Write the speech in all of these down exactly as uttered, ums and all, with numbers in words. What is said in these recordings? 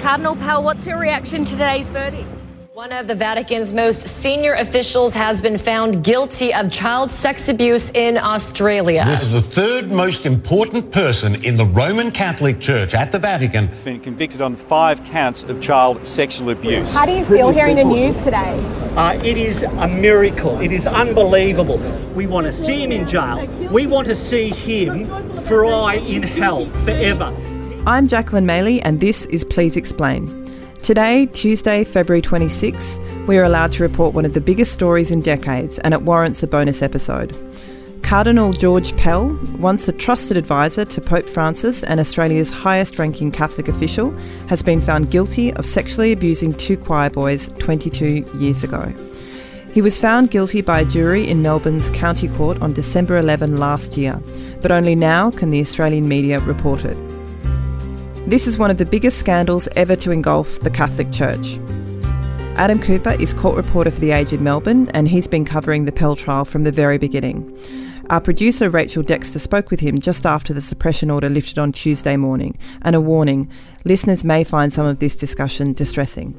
Cardinal Pell, what's your reaction to today's verdict? One of the Vatican's most senior officials has been found guilty of child sex abuse in Australia. This is the third most important person in the Roman Catholic Church at the Vatican. He's been convicted on five counts of child sexual abuse. How do you feel hearing the news today? Uh, it is a miracle. It is unbelievable. We want to see him in jail. We want to see him fry in hell forever. I'm Jacqueline Maley and this is Please Explain. Today, Tuesday, February twenty-sixth, we are allowed to report one of the biggest stories in decades, and it warrants a bonus episode. Cardinal George Pell, once a trusted advisor to Pope Francis and Australia's highest-ranking Catholic official, has been found guilty of sexually abusing two choir boys twenty-two years ago. He was found guilty by a jury in Melbourne's County Court on December eleventh last year, but only now can the Australian media report it. This is one of the biggest scandals ever to engulf the Catholic Church. Adam Cooper is court reporter for The Age in Melbourne, and he's been covering the Pell trial from the very beginning. Our producer Rachel Dexter spoke with him just after the suppression order lifted on Tuesday morning, and a warning, listeners may find some of this discussion distressing.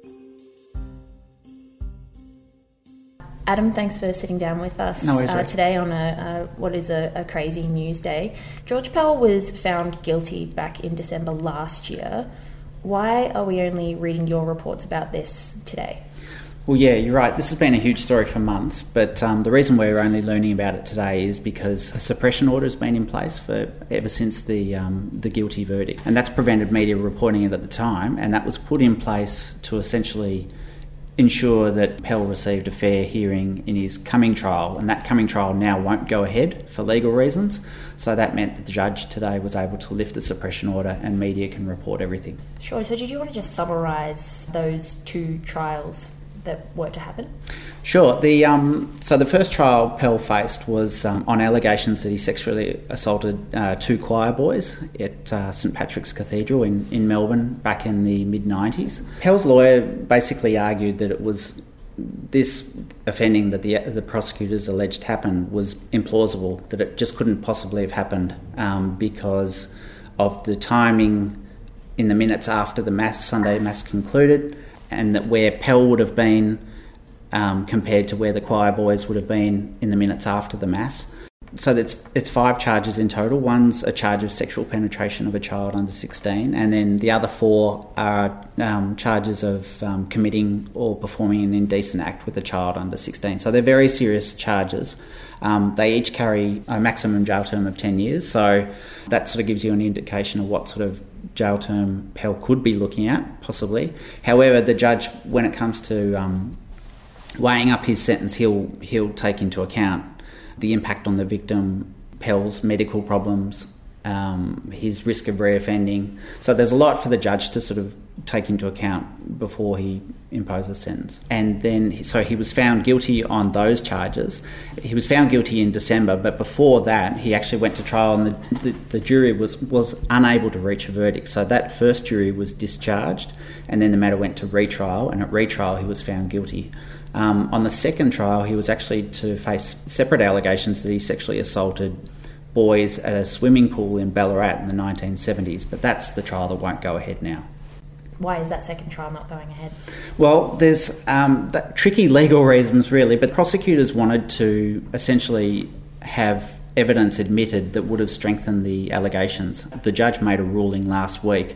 Adam, thanks for sitting down with us no worries, uh, today on a, uh, what is a, a crazy news day. George Pell was found guilty back in December last year. Why are we only reading your reports about this today? Well, yeah, you're right. This has been a huge story for months, but um, the reason we're only learning about it today is because a suppression order has been in place for ever since the um, the guilty verdict, and that's prevented media reporting it at the time, and that was put in place to essentially ensure that Pell received a fair hearing in his coming trial, and that coming trial now won't go ahead for legal reasons. So that meant that the judge today was able to lift the suppression order and media can report everything. Sure. So did you want to just summarise those two trials that were to happen? Sure. The um, so the first trial Pell faced was um, on allegations that he sexually assaulted uh, two choir boys at uh, St Patrick's Cathedral in, in Melbourne back in the mid nineties. Pell's lawyer basically argued that it was this offending that the the prosecutors alleged happened was implausible, that it just couldn't possibly have happened um, because of the timing in the minutes after the mass Sunday mass concluded, and that where Pell would have been um, compared to where the choir boys would have been in the minutes after the mass. So it's it's five charges in total. One's a charge of sexual penetration of a child under sixteen, and then the other four are um, charges of um, committing or performing an indecent act with a child under sixteen. So they're very serious charges. Um, they each carry a maximum jail term of ten years, so that sort of gives you an indication of what sort of jail term Pell could be looking at, possibly. However, the judge, when it comes to um, weighing up his sentence, he'll he'll take into account the impact on the victim, Pell's medical problems, um, his risk of reoffending. So there's a lot for the judge to sort of take into account before he imposes a sentence. And then, so he was found guilty on those charges. He was found guilty in December, but before that, he actually went to trial, and the, the, the jury was, was unable to reach a verdict. So that first jury was discharged, and then the matter went to retrial, and at retrial he was found guilty. Um, on the second trial, he was actually to face separate allegations that he sexually assaulted boys at a swimming pool in Ballarat in the nineteen seventies, but that's the trial that won't go ahead now. Why is that second trial not going ahead? Well, there's um, that tricky legal reasons, really, but prosecutors wanted to essentially have evidence admitted that would have strengthened the allegations. The judge made a ruling last week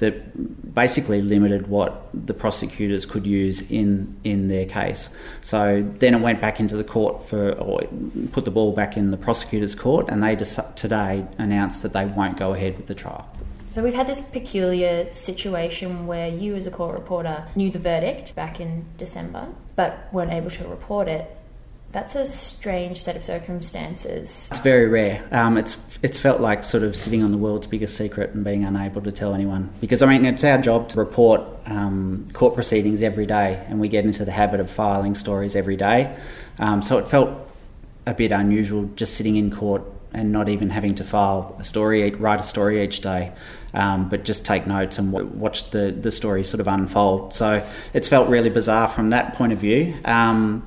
that basically limited what the prosecutors could use in, in their case. So then it went back into the court for, or put the ball back in the prosecutor's court, and they des- today announced that they won't go ahead with the trial. So we've had this peculiar situation where you as a court reporter knew the verdict back in December but weren't able to report it. That's a strange set of circumstances. It's very rare. Um, it's it's felt like sort of sitting on the world's biggest secret and being unable to tell anyone. Because, I mean, it's our job to report um, court proceedings every day, and we get into the habit of filing stories every day. Um, so it felt a bit unusual just sitting in court and not even having to file a story, write a story each day, um, but just take notes and w- watch the, the story sort of unfold. So it's felt really bizarre from that point of view. Um,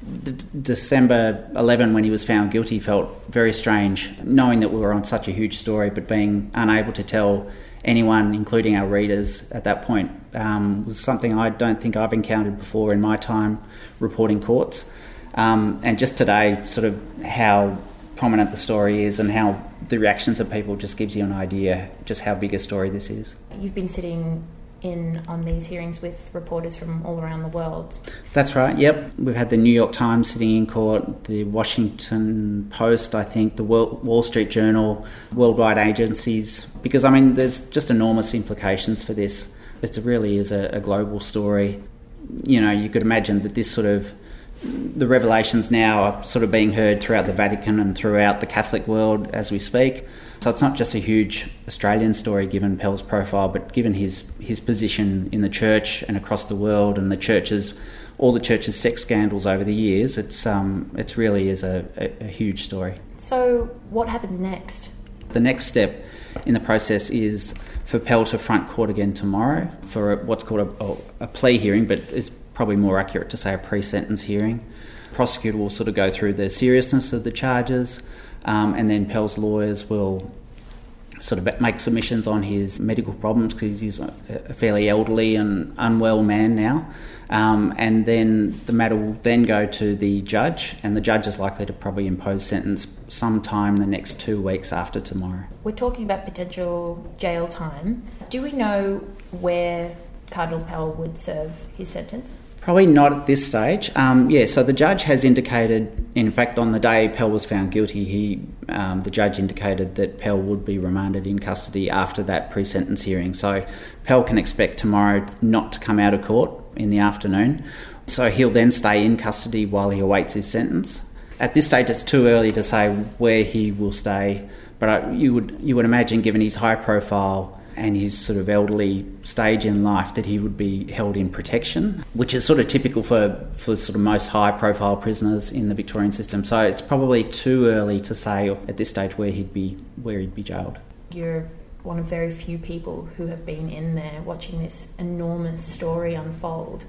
D- December eleventh, when he was found guilty, felt very strange, knowing that we were on such a huge story, but being unable to tell anyone, including our readers at that point, um, was something I don't think I've encountered before in my time reporting courts. Um, and just today, sort of how prominent the story is and how the reactions of people just gives you an idea just how big a story this is. You've been sitting in on these hearings with reporters from all around the world. That's right, yep. We've had the New York Times sitting in court, the Washington Post, I think, the Wall Street Journal, worldwide agencies, because, I mean, there's just enormous implications for this. It really is a, a global story. You know, you could imagine that this sort of, the revelations now are sort of being heard throughout the Vatican and throughout the Catholic world as we speak. So it's not just a huge Australian story given Pell's profile, but given his, his position in the church and across the world and the churches, all the church's sex scandals over the years, it's um, it's really is a, a, a huge story. So what happens next? The next step in the process is for Pell to front court again tomorrow for what's called a, a plea hearing, but it's probably more accurate to say a pre-sentence hearing. The prosecutor will sort of go through the seriousness of the charges, um, and then Pell's lawyers will sort of make submissions on his medical problems because he's a fairly elderly and unwell man now. Um, and then the matter will then go to the judge, and the judge is likely to probably impose sentence sometime in the next two weeks after tomorrow. We're talking about potential jail time. Do we know where Cardinal Pell would serve his sentence? Probably not at this stage. Um, yeah, so the judge has indicated, in fact, on the day Pell was found guilty, he, um, the judge indicated that Pell would be remanded in custody after that pre-sentence hearing. So Pell can expect tomorrow not to come out of court in the afternoon. So he'll then stay in custody while he awaits his sentence. At this stage, it's too early to say where he will stay, but I, you would you would imagine, given his high profile and his sort of elderly stage in life, that he would be held in protection, which is sort of typical for, for sort of most high-profile prisoners in the Victorian system. So it's probably too early to say at this stage where he'd be where he'd be jailed. You're one of very few people who have been in there watching this enormous story unfold.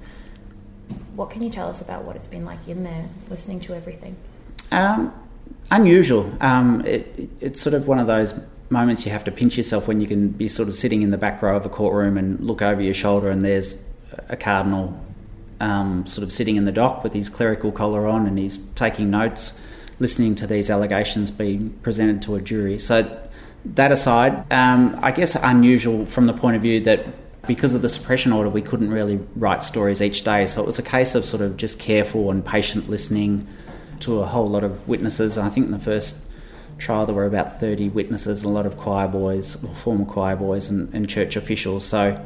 What can you tell us about what it's been like in there, listening to everything? Um, unusual. Um, it, it, it's sort of one of those moments you have to pinch yourself when you can be sort of sitting in the back row of a courtroom and look over your shoulder and there's a cardinal um, sort of sitting in the dock with his clerical collar on and he's taking notes, listening to these allegations being presented to a jury. So that aside, um, I guess unusual from the point of view that because of the suppression order we couldn't really write stories each day, so it was a case of sort of just careful and patient listening to a whole lot of witnesses. I think in the first trial there were about thirty witnesses and a lot of choir boys, or former choir boys and, and church officials. So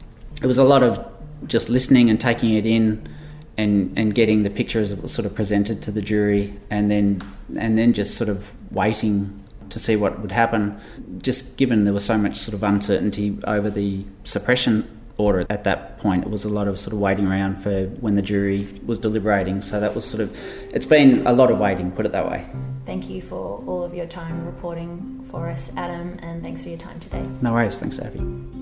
it was a lot of just listening and taking it in and, and getting the picture as it was sort of presented to the jury, and then and then just sort of waiting to see what would happen, just given there was so much sort of uncertainty over the suppression order at that point. It was a lot of sort of waiting around for when the jury was deliberating. So that was sort of, it's been a lot of waiting, put it that way. Thank you for all of your time reporting for us, Adam, and thanks for your time today. No worries, thanks, Avi.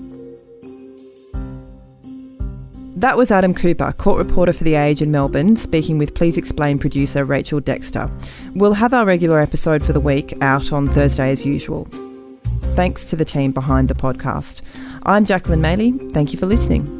That was Adam Cooper, court reporter for The Age in Melbourne, speaking with Please Explain producer Rachel Dexter. We'll have our regular episode for the week out on Thursday as usual. Thanks to the team behind the podcast. I'm Jacqueline Maley. Thank you for listening.